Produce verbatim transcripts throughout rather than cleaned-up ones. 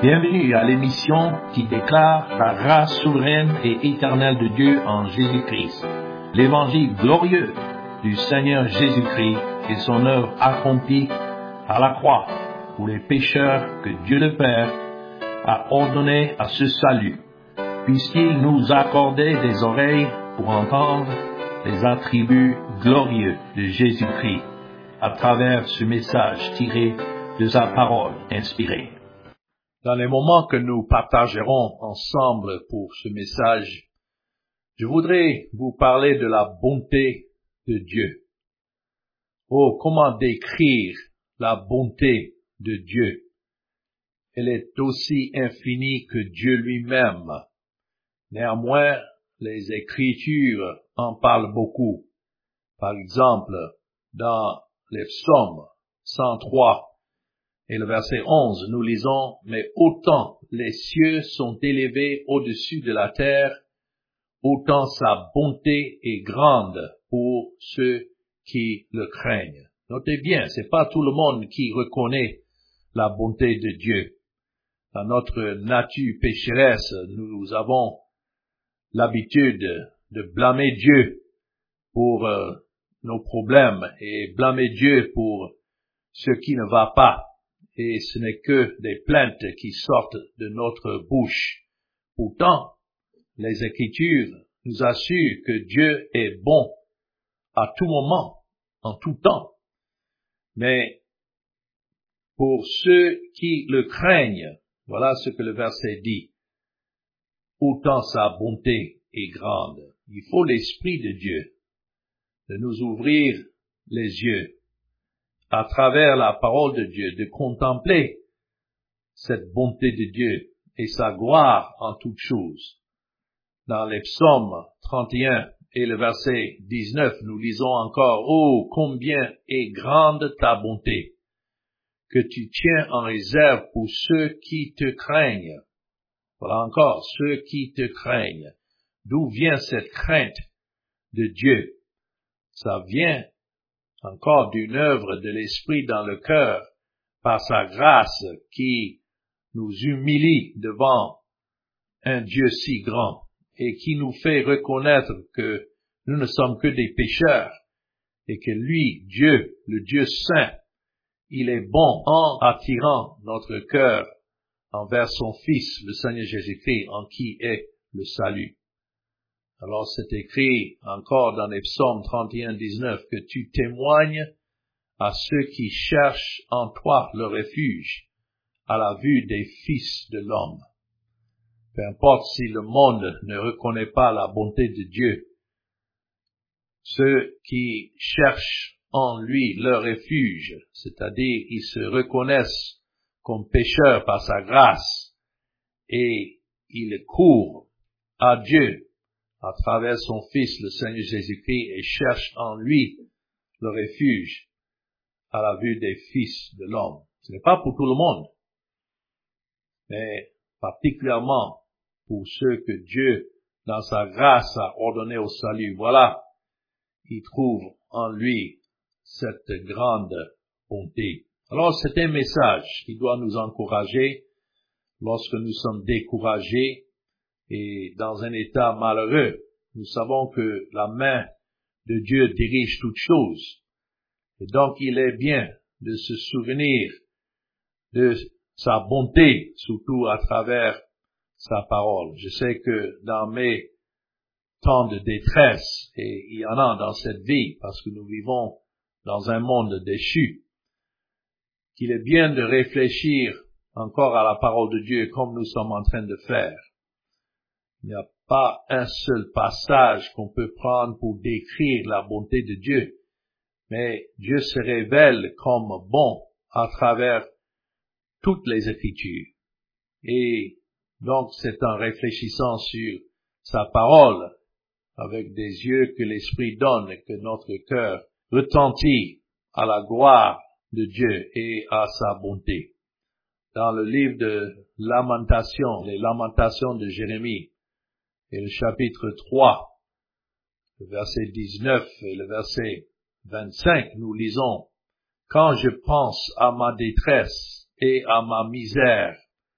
Bienvenue à l'émission qui déclare la grâce souveraine et éternelle de Dieu en Jésus-Christ, l'évangile glorieux du Seigneur Jésus-Christ et son œuvre accomplie à la croix pour les pécheurs que Dieu le Père a ordonné à ce salut, puisqu'il nous a accordé des oreilles pour entendre les attributs glorieux de Jésus-Christ à travers ce message tiré de sa parole inspirée. Dans les moments que nous partagerons ensemble pour ce message, je voudrais vous parler de la bonté de Dieu. Oh, comment décrire la bonté de Dieu? Elle est aussi infinie que Dieu lui-même. Néanmoins, les Écritures en parlent beaucoup. Par exemple, dans les psaumes cent trois, et le verset onze, nous lisons, « Mais autant les cieux sont élevés au-dessus de la terre, autant sa bonté est grande pour ceux qui le craignent. » Notez bien, c'est pas tout le monde qui reconnaît la bonté de Dieu. Dans notre nature pécheresse, nous avons l'habitude de blâmer Dieu pour euh, nos problèmes et blâmer Dieu pour ce qui ne va pas. Et ce n'est que des plaintes qui sortent de notre bouche. Pourtant, les Écritures nous assurent que Dieu est bon à tout moment, en tout temps. Mais pour ceux qui le craignent, voilà ce que le verset dit, autant sa bonté est grande. Il faut l'Esprit de Dieu de nous ouvrir les yeux à travers la parole de Dieu, de contempler cette bonté de Dieu et sa gloire en toutes choses. Dans les psaumes trente et un et le verset dix-neuf, nous lisons encore, « Oh, combien est grande ta bonté, que tu tiens en réserve pour ceux qui te craignent. » Voilà encore, ceux qui te craignent. D'où vient cette crainte de Dieu? Ça vient encore d'une œuvre de l'Esprit dans le cœur, par sa grâce qui nous humilie devant un Dieu si grand et qui nous fait reconnaître que nous ne sommes que des pécheurs et que lui, Dieu, le Dieu saint, il est bon en attirant notre cœur envers son Fils, le Seigneur Jésus-Christ, en qui est le salut. Alors c'est écrit encore dans les psaumes trente et un, dix-neuf, que tu témoignes à ceux qui cherchent en toi le refuge, à la vue des fils de l'homme. Peu importe si le monde ne reconnaît pas la bonté de Dieu, ceux qui cherchent en lui leur refuge, c'est-à-dire ils se reconnaissent comme pécheurs par sa grâce, et ils courent à Dieu à travers son Fils, le Seigneur Jésus-Christ, et cherchent en lui le refuge à la vue des fils de l'homme. Ce n'est pas pour tout le monde, mais particulièrement pour ceux que Dieu, dans sa grâce, a ordonné au salut. Voilà, ils trouvent en lui cette grande bonté. Alors c'est un message qui doit nous encourager lorsque nous sommes découragés et dans un état malheureux. Nous savons que la main de Dieu dirige toutes choses. Et donc, il est bien de se souvenir de sa bonté, surtout à travers sa parole. Je sais que dans mes temps de détresse, et il y en a dans cette vie, parce que nous vivons dans un monde déchu, qu'il est bien de réfléchir encore à la parole de Dieu comme nous sommes en train de faire. Il n'y a pas un seul passage qu'on peut prendre pour décrire la bonté de Dieu, mais Dieu se révèle comme bon à travers toutes les Écritures. Et donc c'est en réfléchissant sur sa parole, avec des yeux que l'Esprit donne et que notre cœur retentit à la gloire de Dieu et à sa bonté. Dans le livre de Lamentations, les Lamentations de Jérémie, et le chapitre trois, le verset dix-neuf et le verset vingt-cinq, nous lisons, « Quand je pense à ma détresse et à ma misère,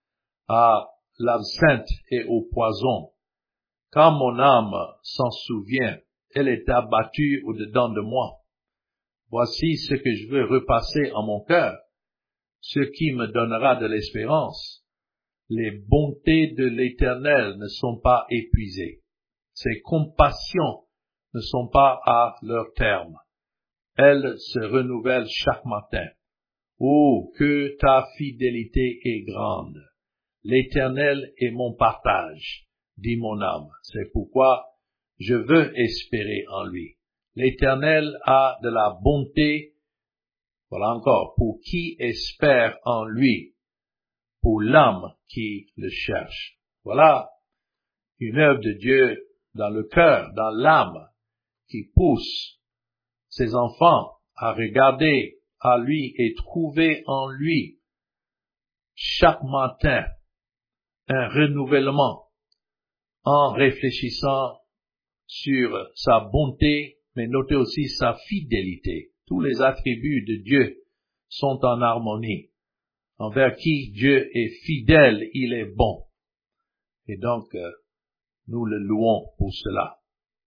à l'absinthe et au poison. Quand mon âme s'en souvient, elle est abattue au-dedans de moi. Voici ce que je veux repasser en mon cœur, ce qui me donnera de l'espérance. Les bontés de l'Éternel ne sont pas épuisées. Ses compassions ne sont pas à leur terme. Elles se renouvellent chaque matin. Oh, que ta fidélité est grande! L'Éternel est mon partage, dit mon âme. C'est pourquoi je veux espérer en lui. L'Éternel a de la bonté, voilà encore, pour qui espère en lui, pour l'âme qui le cherche. Voilà une œuvre de Dieu dans le cœur, dans l'âme, qui pousse ses enfants à regarder à lui et trouver en lui chaque matin un renouvellement en réfléchissant sur sa bonté, mais notez aussi sa fidélité. Tous les attributs de Dieu sont en harmonie. Envers qui Dieu est fidèle, il est bon. Et donc, euh, nous le louons pour cela.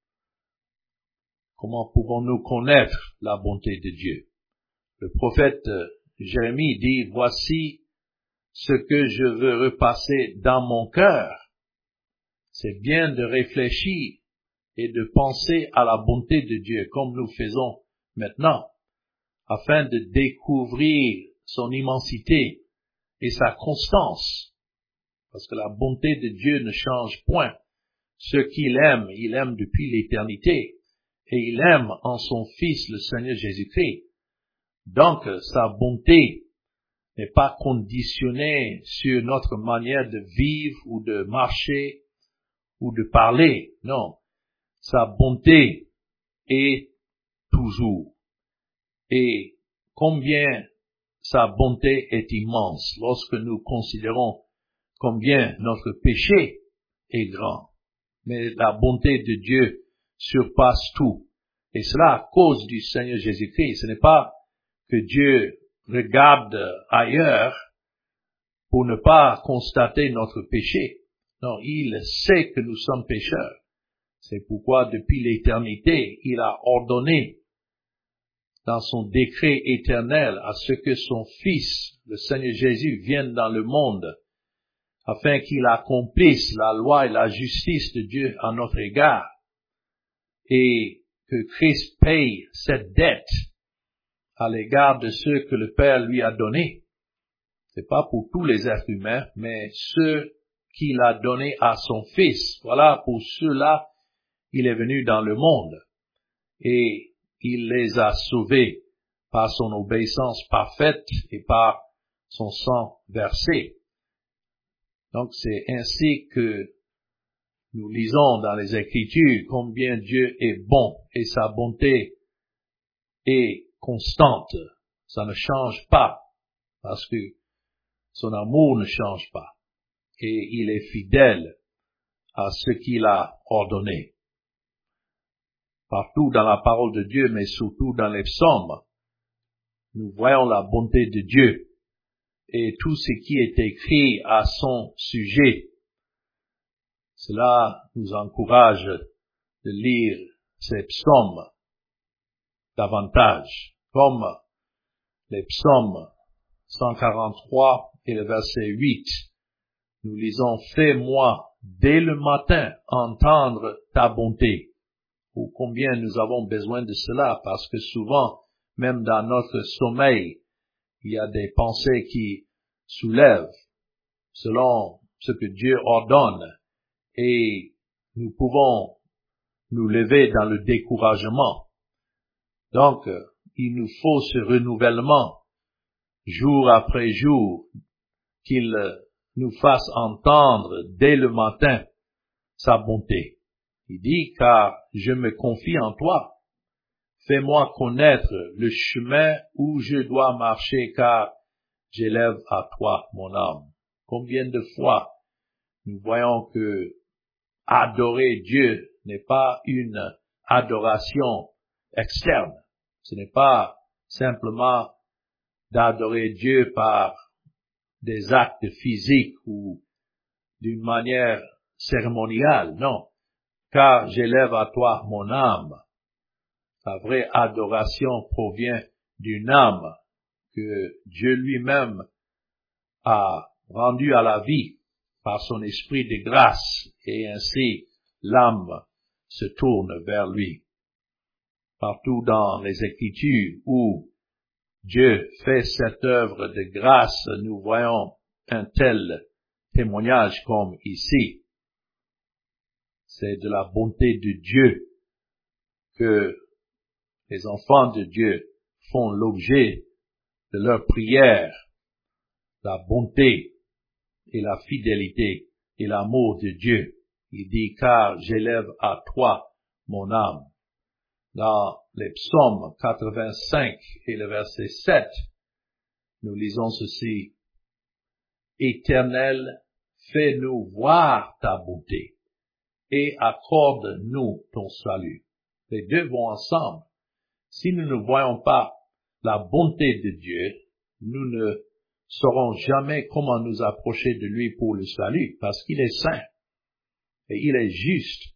Comment pouvons-nous connaître la bonté de Dieu? Le prophète euh, Jérémie dit, « Voici ce que je veux repasser dans mon cœur. » C'est bien de réfléchir et de penser à la bonté de Dieu, comme nous faisons maintenant, afin de découvrir son immensité et sa constance. Parce que la bonté de Dieu ne change point. Ce qu'il aime, il aime depuis l'éternité. Et il aime en son Fils, le Seigneur Jésus-Christ. Donc, sa bonté n'est pas conditionnée sur notre manière de vivre ou de marcher ou de parler. Non. Sa bonté est toujours. Et combien sa bonté est immense lorsque nous considérons combien notre péché est grand. Mais la bonté de Dieu surpasse tout. Et cela à cause du Seigneur Jésus-Christ. Ce n'est pas que Dieu regarde ailleurs pour ne pas constater notre péché. Non, il sait que nous sommes pécheurs. C'est pourquoi depuis l'éternité, il a ordonné dans son décret éternel à ce que son Fils, le Seigneur Jésus, vienne dans le monde afin qu'il accomplisse la loi et la justice de Dieu à notre égard et que Christ paye cette dette à l'égard de ceux que le Père lui a donnés. C'est pas pour tous les êtres humains, mais ceux qu'il a donnés à son Fils. Voilà, pour ceux-là, il est venu dans le monde et il les a sauvés par son obéissance parfaite et par son sang versé. Donc c'est ainsi que nous lisons dans les Écritures combien Dieu est bon et sa bonté est constante. Ça ne change pas parce que son amour ne change pas et il est fidèle à ce qu'il a ordonné. Partout dans la parole de Dieu, mais surtout dans les psaumes, nous voyons la bonté de Dieu et tout ce qui est écrit à son sujet. Cela nous encourage de lire ces psaumes davantage, comme les psaumes cent quarante-trois et le verset huit. Nous lisons « Fais-moi dès le matin entendre ta bonté ». Ou combien nous avons besoin de cela, parce que souvent, même dans notre sommeil, il y a des pensées qui soulèvent selon ce que Dieu ordonne, et nous pouvons nous lever dans le découragement. Donc, il nous faut ce renouvellement, jour après jour, qu'il nous fasse entendre dès le matin sa bonté. Il dit, car je me confie en toi. Fais-moi connaître le chemin où je dois marcher, car j'élève à toi mon âme. Combien de fois nous voyons que adorer Dieu n'est pas une adoration externe. Ce n'est pas simplement d'adorer Dieu par des actes physiques ou d'une manière cérémoniale, non, car j'élève à toi mon âme. La vraie adoration provient d'une âme que Dieu lui-même a rendue à la vie par son esprit de grâce, et ainsi l'âme se tourne vers lui. Partout dans les Écritures où Dieu fait cette œuvre de grâce, nous voyons un tel témoignage comme ici. C'est de la bonté de Dieu que les enfants de Dieu font l'objet de leur prière, la bonté et la fidélité et l'amour de Dieu. Il dit, car j'élève à toi mon âme. Dans les psaumes quatre-vingt-cinq et le verset sept, nous lisons ceci. Éternel, fais-nous voir ta bonté et accorde-nous ton salut. Les deux vont ensemble. Si nous ne voyons pas la bonté de Dieu, nous ne saurons jamais comment nous approcher de lui pour le salut, parce qu'il est saint et il est juste.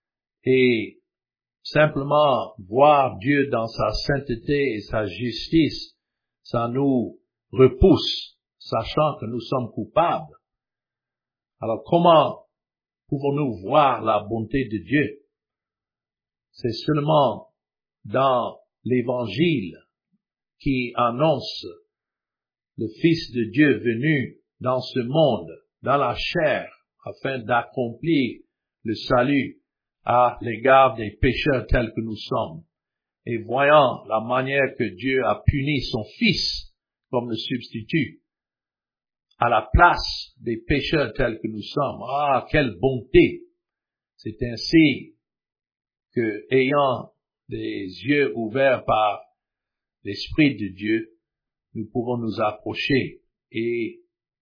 Et simplement voir Dieu dans sa sainteté et sa justice, ça nous repousse, sachant que nous sommes coupables. Alors comment pouvons-nous voir la bonté de Dieu? C'est seulement dans l'Évangile qui annonce le Fils de Dieu venu dans ce monde, dans la chair, afin d'accomplir le salut à l'égard des pécheurs tels que nous sommes. Et voyant la manière que Dieu a puni son Fils comme le substitut, à la place des pécheurs tels que nous sommes. Ah, quelle bonté! C'est ainsi que, ayant des yeux ouverts par l'Esprit de Dieu, nous pouvons nous approcher et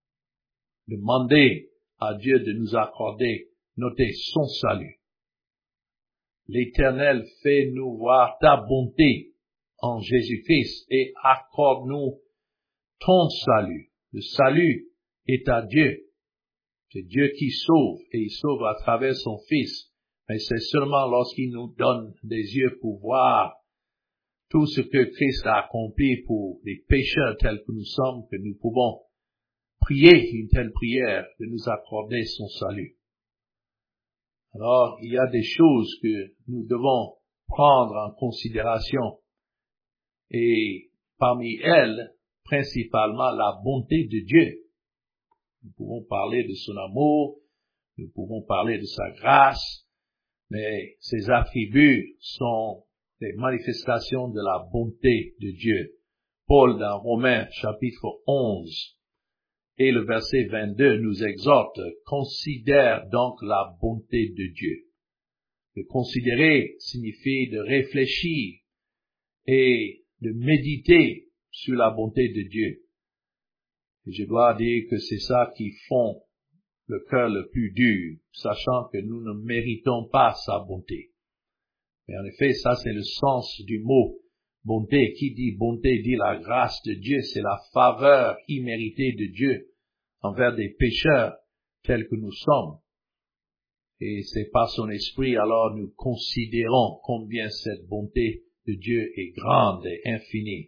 demander à Dieu de nous accorder, notez, son salut. L'Éternel fait nous voir ta bonté en Jésus-Christ et accorde-nous ton salut. Le salut est à Dieu. C'est Dieu qui sauve et il sauve à travers son Fils. Mais c'est seulement lorsqu'il nous donne des yeux pour voir tout ce que Christ a accompli pour les pécheurs tels que nous sommes, que nous pouvons prier une telle prière de nous accorder son salut. Alors, il y a des choses que nous devons prendre en considération et parmi elles, principalement la bonté de Dieu. Nous pouvons parler de son amour, nous pouvons parler de sa grâce, mais ces attributs sont des manifestations de la bonté de Dieu. Paul, dans Romains chapitre onze et le verset vingt-deux, nous exhorte, considère donc la bonté de Dieu. De considérer signifie de réfléchir et de méditer sur la bonté de Dieu. Et je dois dire que c'est ça qui fond le cœur le plus dur, sachant que nous ne méritons pas sa bonté. Mais en effet, ça c'est le sens du mot bonté. Qui dit bonté dit la grâce de Dieu, c'est la faveur imméritée de Dieu envers des pécheurs tels que nous sommes. Et c'est par son esprit, alors nous considérons combien cette bonté de Dieu est grande et infinie.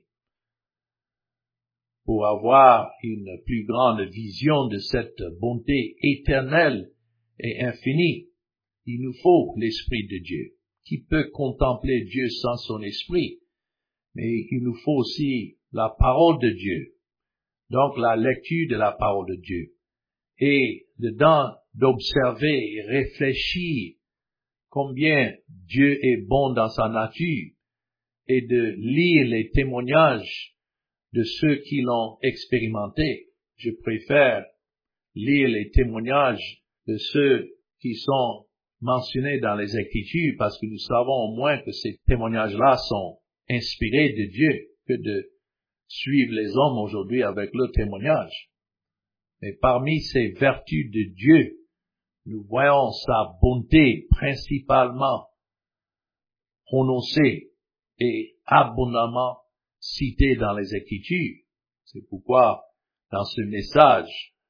Pour avoir une plus grande vision de cette bonté éternelle et infinie, il nous faut l'Esprit de Dieu. Qui peut contempler Dieu sans son esprit? Mais il nous faut aussi la parole de Dieu. Donc la lecture de la parole de Dieu. Et dedans d'observer et réfléchir combien Dieu est bon dans sa nature et de lire les témoignages de ceux qui l'ont expérimenté. Je préfère lire les témoignages de ceux qui sont mentionnés dans les Écritures parce que nous savons au moins que ces témoignages-là sont inspirés de Dieu que de suivre les hommes aujourd'hui avec leurs témoignages. Mais parmi ces vertus de Dieu, nous voyons sa bonté principalement prononcée et abondamment citée dans les Écritures. C'est pourquoi, dans ce message,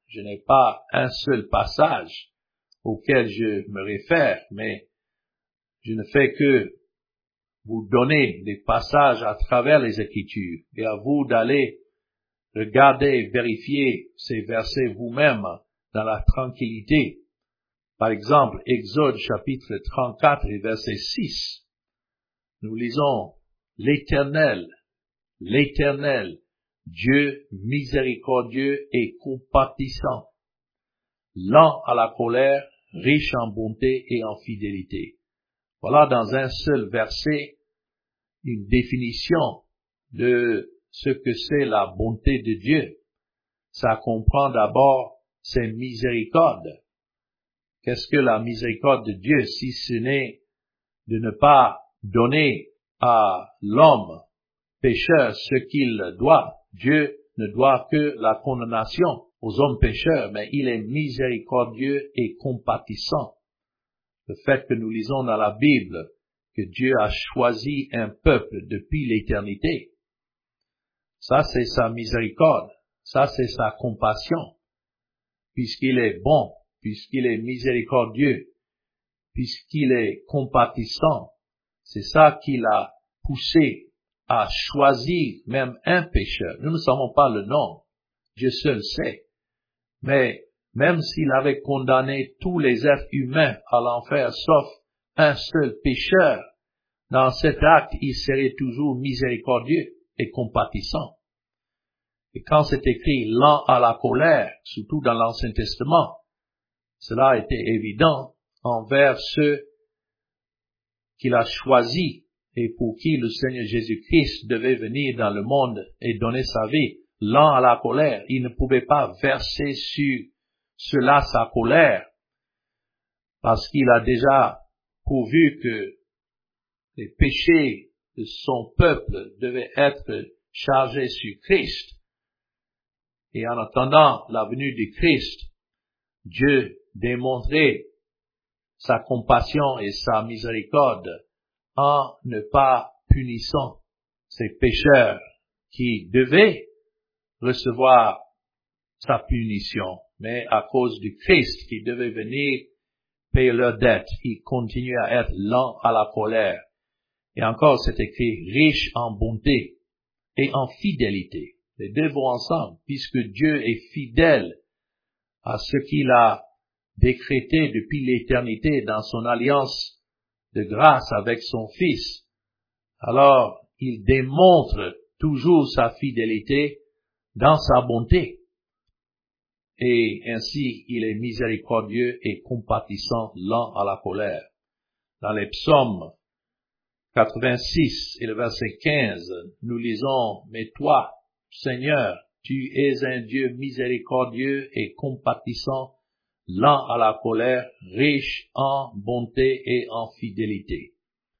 je n'ai pas un seul passage auquel je me réfère, mais je ne fais que vous donner des passages à travers les Écritures et à vous d'aller regarder, vérifier ces versets vous-même dans la tranquillité. Par exemple, Exode chapitre trente-quatre et verset six. Nous lisons l'Éternel, l'Éternel, Dieu miséricordieux et compatissant, lent à la colère, riche en bonté et en fidélité. Voilà dans un seul verset une définition de ce que c'est la bonté de Dieu. Ça comprend d'abord ses miséricordes. Qu'est-ce que la miséricorde de Dieu si ce n'est de ne pas donner à l'homme pécheur ce qu'il doit? Dieu ne doit que la condamnation aux hommes pécheurs, mais il est miséricordieux et compatissant. Le fait que nous lisons dans la Bible que Dieu a choisi un peuple depuis l'éternité, ça c'est sa miséricorde, ça c'est sa compassion, puisqu'il est bon, puisqu'il est miséricordieux, puisqu'il est compatissant. C'est ça qui l'a poussé à choisir même un pécheur. Nous ne savons pas le nom, Dieu seul sait, mais même s'il avait condamné tous les êtres humains à l'enfer sauf un seul pécheur, dans cet acte, il serait toujours miséricordieux et compatissant. Et quand c'est écrit lent à la colère, surtout dans l'Ancien Testament, cela était évident envers ceux qu'il a choisis et pour qui le Seigneur Jésus-Christ devait venir dans le monde et donner sa vie. Lent à la colère, il ne pouvait pas verser sur cela sa colère, parce qu'il a déjà pourvu que les péchés de son peuple devaient être chargés sur Christ. Et en attendant la venue du Christ, Dieu démontrait sa compassion et sa miséricorde en ne pas punissant ces pécheurs qui devaient recevoir sa punition. Mais à cause du Christ qui devait venir payer leurs dettes, il continuait à être lent à la colère. Et encore, c'est écrit riche en bonté et en fidélité. Les deux vont ensemble, puisque Dieu est fidèle à ce qu'il a décrété depuis l'éternité dans son alliance de grâce avec son Fils. Alors, il démontre toujours sa fidélité dans sa bonté. Et ainsi, il est miséricordieux et compatissant, lent à la colère. Dans les psaumes quatre-vingt-six et le verset quinze, nous lisons, « Mais toi, Seigneur, tu es un Dieu miséricordieux et compatissant, lent à la colère, riche en bonté et en fidélité. »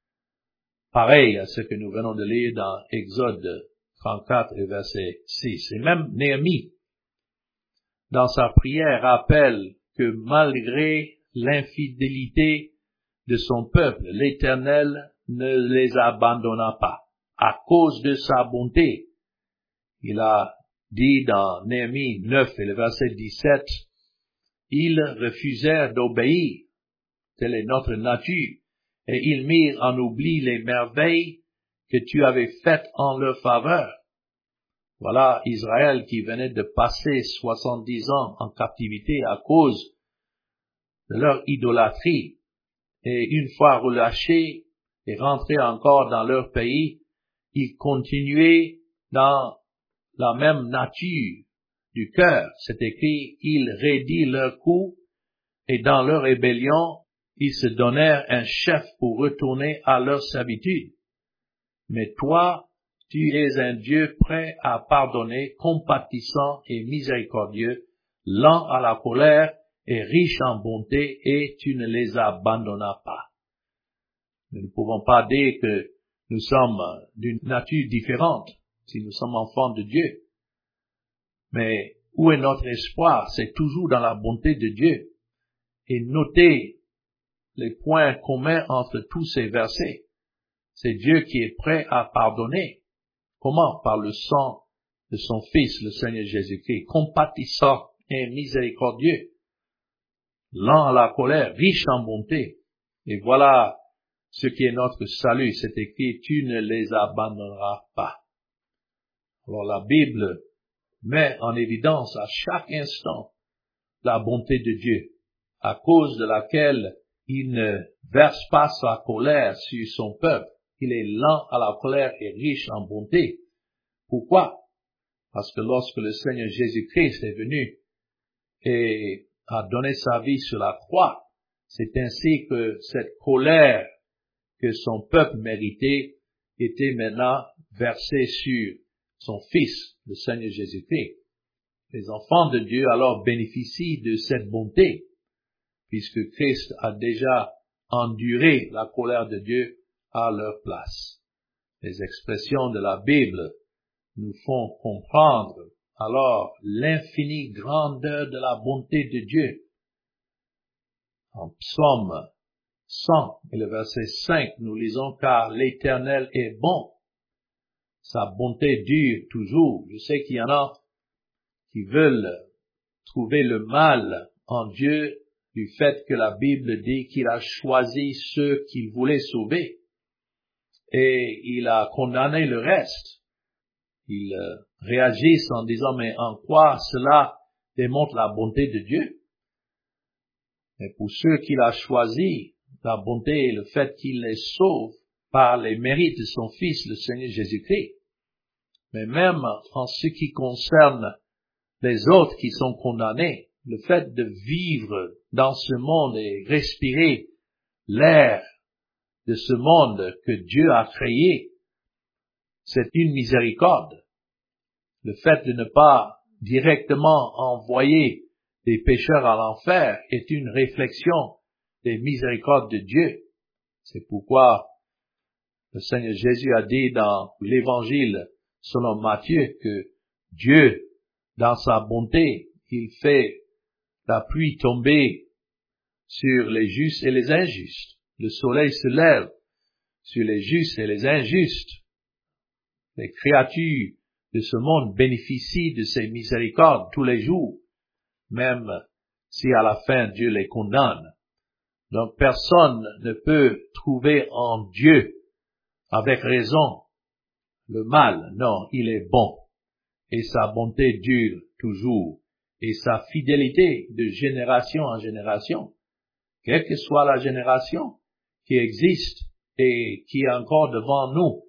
Pareil à ce que nous venons de lire dans Exode trente-quatre et verset six. Et même Néhémie, dans sa prière, rappelle que malgré l'infidélité de son peuple, l'Éternel ne les abandonna pas. À cause de sa bonté, il a dit dans Néhémie neuf et le verset dix-sept, « Ils refusèrent d'obéir, telle est notre nature, et ils mirent en oubli les merveilles que tu avais faites en leur faveur. » Voilà Israël qui venait de passer soixante-dix ans en captivité à cause de leur idolâtrie. Et une fois relâchés et rentrés encore dans leur pays, ils continuaient dans la même nature du cœur. C'est écrit, ils raidirent leur cou et dans leur rébellion, ils se donnèrent un chef pour retourner à leur servitude. Mais toi, tu es un Dieu prêt à pardonner, compatissant et miséricordieux, lent à la colère et riche en bonté, et tu ne les abandonnas pas. Nous ne pouvons pas dire que nous sommes d'une nature différente si nous sommes enfants de Dieu. Mais où est notre espoir? C'est toujours dans la bonté de Dieu. Et notez les points communs entre tous ces versets. C'est Dieu qui est prêt à pardonner. Comment? Par le sang de son Fils, le Seigneur Jésus-Christ, compatissant et miséricordieux, lent à la colère, riche en bonté. Et voilà ce qui est notre salut. C'est écrit, tu ne les abandonneras pas. Alors la Bible met en évidence à chaque instant la bonté de Dieu, à cause de laquelle il ne verse pas sa colère sur son peuple. Il est lent à la colère et riche en bonté. Pourquoi? Parce que lorsque le Seigneur Jésus-Christ est venu et a donné sa vie sur la croix, c'est ainsi que cette colère que son peuple méritait était maintenant versée sur son Fils, le Seigneur Jésus-Christ. Les enfants de Dieu alors bénéficient de cette bonté, puisque Christ a déjà enduré la colère de Dieu à leur place. Les expressions de la Bible nous font comprendre alors l'infinie grandeur de la bonté de Dieu. En Psaume cent et le verset cinq, nous lisons « Car l'Éternel est bon, sa bonté dure toujours ». Je sais qu'il y en a qui veulent trouver le mal en Dieu du fait que la Bible dit qu'il a choisi ceux qu'il voulait sauver et il a condamné le reste. Ils réagissent en disant, mais en quoi cela démontre la bonté de Dieu? Mais pour ceux qu'il a choisis, la bonté est le fait qu'il les sauve par les mérites de son Fils, le Seigneur Jésus-Christ. Mais même en ce qui concerne les autres qui sont condamnés, le fait de vivre dans ce monde et respirer l'air de ce monde que Dieu a créé, c'est une miséricorde. Le fait de ne pas directement envoyer des pécheurs à l'enfer est une réflexion des miséricordes de Dieu. C'est pourquoi le Seigneur Jésus a dit dans l'Évangile selon Matthieu que Dieu, dans sa bonté, il fait la pluie tomber sur les justes et les injustes. Le soleil se lève sur les justes et les injustes. Les créatures de ce monde bénéficient de ses miséricordes tous les jours, même si à la fin Dieu les condamne. Donc personne ne peut trouver en Dieu avec raison le mal. Non, il est bon et sa bonté dure toujours et sa fidélité de génération en génération. Quelle que soit la génération qui existe et qui est encore devant nous,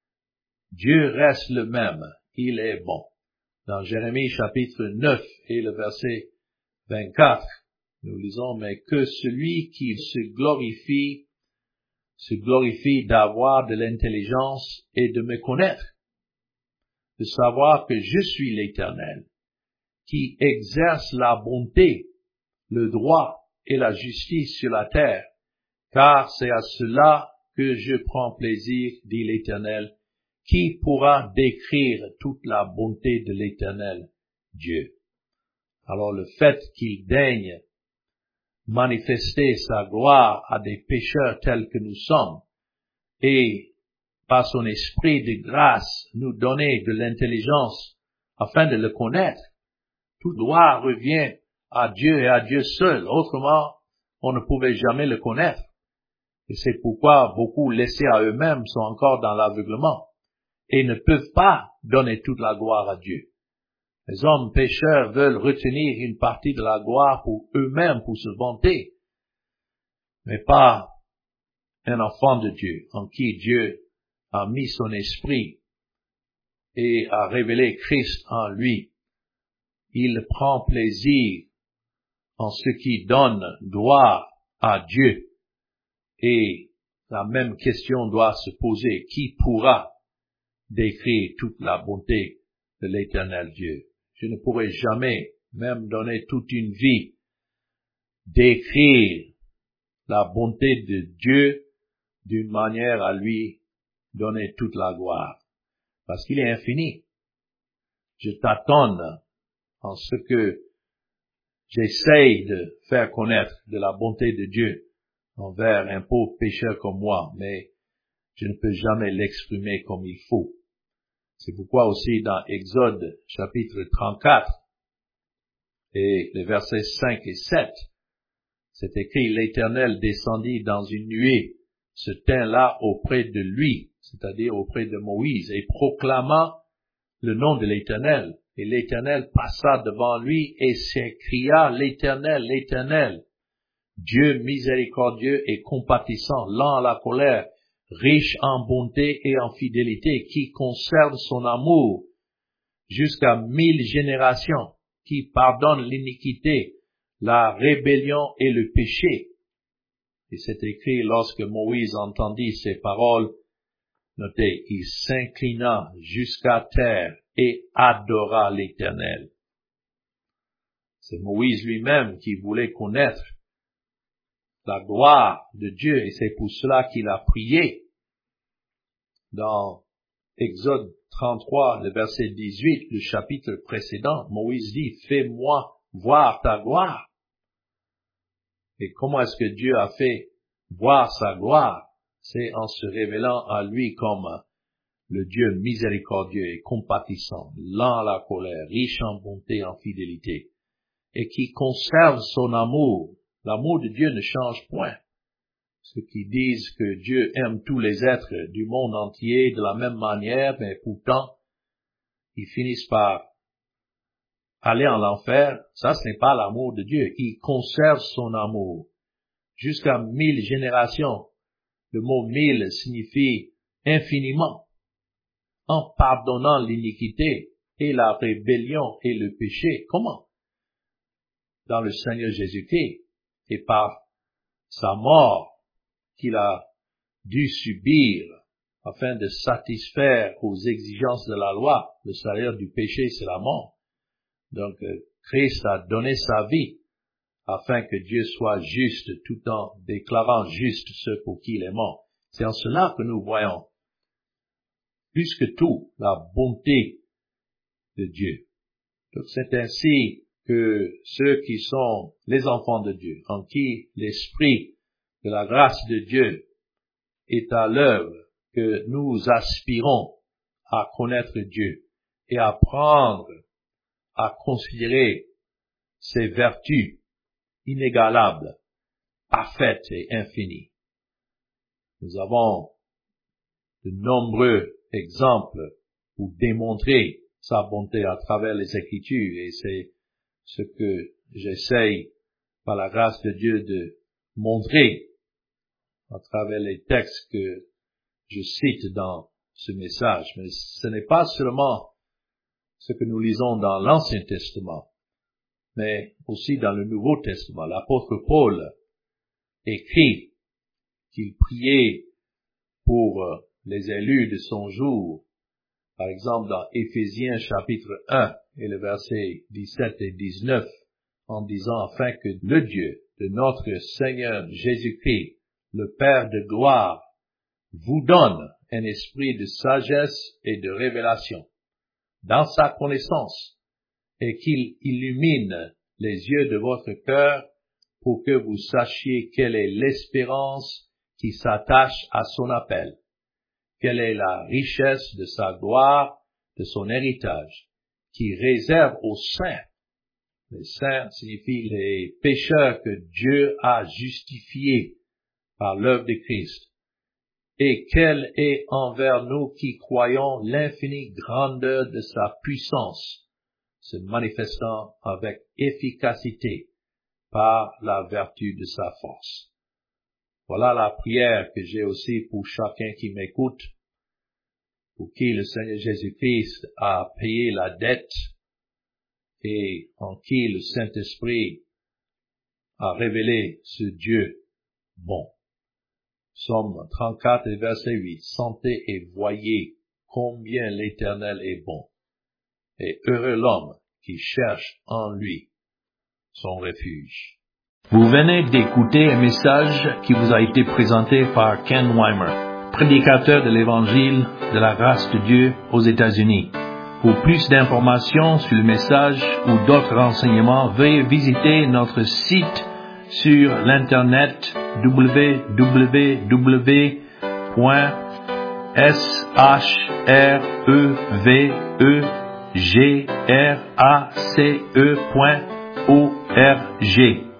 Dieu reste le même, il est bon. Dans Jérémie chapitre neuf et le verset vingt-quatre, nous lisons, mais que celui qui se glorifie, se glorifie d'avoir de l'intelligence et de me connaître, de savoir que je suis l'Éternel, qui exerce la bonté, le droit et la justice sur la terre, car c'est à cela que je prends plaisir, dit l'Éternel. Qui pourra décrire toute la bonté de l'Éternel Dieu? Alors le fait qu'il daigne manifester sa gloire à des pécheurs tels que nous sommes et par son esprit de grâce nous donner de l'intelligence afin de le connaître, toute gloire revient à Dieu et à Dieu seul. Autrement, on ne pouvait jamais le connaître. Et c'est pourquoi beaucoup laissés à eux-mêmes sont encore dans l'aveuglement et ne peuvent pas donner toute la gloire à Dieu. Les hommes pécheurs veulent retenir une partie de la gloire pour eux-mêmes, pour se vanter, mais pas un enfant de Dieu, en qui Dieu a mis son esprit et a révélé Christ en lui. Il prend plaisir en ce qui donne gloire à Dieu. Et la même question doit se poser. Qui pourra décrire toute la bonté de l'Éternel Dieu? Je ne pourrai jamais, même donner toute une vie, décrire la bonté de Dieu d'une manière à lui donner toute la gloire. Parce qu'il est infini. Je tâtonne en ce que j'essaye de faire connaître de la bonté de Dieu envers un pauvre pécheur comme moi, mais je ne peux jamais l'exprimer comme il faut. C'est pourquoi aussi dans Exode chapitre trente-quatre Et les versets cinq et sept, c'est écrit, l'Éternel descendit dans une nuée, se tint là auprès de lui, c'est-à-dire auprès de Moïse, et proclama le nom de l'Éternel. Et l'Éternel passa devant lui et s'écria, l'Éternel, l'Éternel, Dieu miséricordieux et compatissant, lent à la colère, riche en bonté et en fidélité, qui conserve son amour jusqu'à mille générations, qui pardonne l'iniquité, la rébellion et le péché. Et c'est écrit, lorsque Moïse entendit ces paroles, notez, il s'inclina jusqu'à terre et adora l'Éternel. C'est Moïse lui-même qui voulait connaître la gloire de Dieu, et c'est pour cela qu'il a prié. Dans Exode trente-trois, le verset dix-huit, le chapitre précédent, Moïse dit, fais-moi voir ta gloire. Et comment est-ce que Dieu a fait voir sa gloire? C'est en se révélant à lui comme le Dieu miséricordieux et compatissant, lent à la colère, riche en bonté et en fidélité, et qui conserve son amour. L'amour de Dieu ne change point. Ceux qui disent que Dieu aime tous les êtres du monde entier de la même manière, mais pourtant, ils finissent par aller en enfer. Ça, ce n'est pas l'amour de Dieu. Il conserve son amour jusqu'à mille générations. Le mot mille signifie infiniment, en pardonnant l'iniquité et la rébellion et le péché. Comment? Dans le Seigneur Jésus-Christ, et par sa mort qu'il a dû subir afin de satisfaire aux exigences de la loi. Le salaire du péché, c'est la mort. Donc, Christ a donné sa vie afin que Dieu soit juste tout en déclarant juste ceux pour qui il est mort. C'est en cela que nous voyons, plus que tout, la bonté de Dieu. Donc, c'est ainsi que ceux qui sont les enfants de Dieu, en qui l'esprit de la grâce de Dieu est à l'œuvre, que nous aspirons à connaître Dieu et à apprendre à considérer ses vertus inégalables, parfaites et infinies. Nous avons de nombreux exemples pour démontrer sa bonté à travers les Écritures, et c'est ce que j'essaye par la grâce de Dieu de montrer à travers les textes que je cite dans ce message. Mais ce n'est pas seulement ce que nous lisons dans l'Ancien Testament, mais aussi dans le Nouveau Testament. L'apôtre Paul écrit qu'il priait pour les élus de son jour. Par exemple, dans Éphésiens chapitre un et le verset dix-sept et dix-neuf, en disant afin que le Dieu de notre Seigneur Jésus-Christ, le Père de gloire, vous donne un esprit de sagesse et de révélation dans sa connaissance, et qu'il illumine les yeux de votre cœur pour que vous sachiez quelle est l'espérance qui s'attache à son appel, quelle est la richesse de sa gloire, de son héritage, qui réserve aux saints. Les saints signifient les pécheurs que Dieu a justifiés par l'œuvre de Christ. Et quelle est envers nous qui croyons l'infinie grandeur de sa puissance, se manifestant avec efficacité par la vertu de sa force. Voilà la prière que j'ai aussi pour chacun qui m'écoute, pour qui le Seigneur Jésus-Christ a payé la dette et en qui le Saint-Esprit a révélé ce Dieu bon. Psaume trente-quatre et verset huit. Sentez et voyez combien l'Éternel est bon, et heureux l'homme qui cherche en lui son refuge. Vous venez d'écouter un message qui vous a été présenté par Ken Weimer, prédicateur de l'Évangile de la grâce de Dieu aux États-Unis. Pour plus d'informations sur le message ou d'autres renseignements, veuillez visiter notre site sur l'Internet w w w point s h r e v e g r a c e point O R G.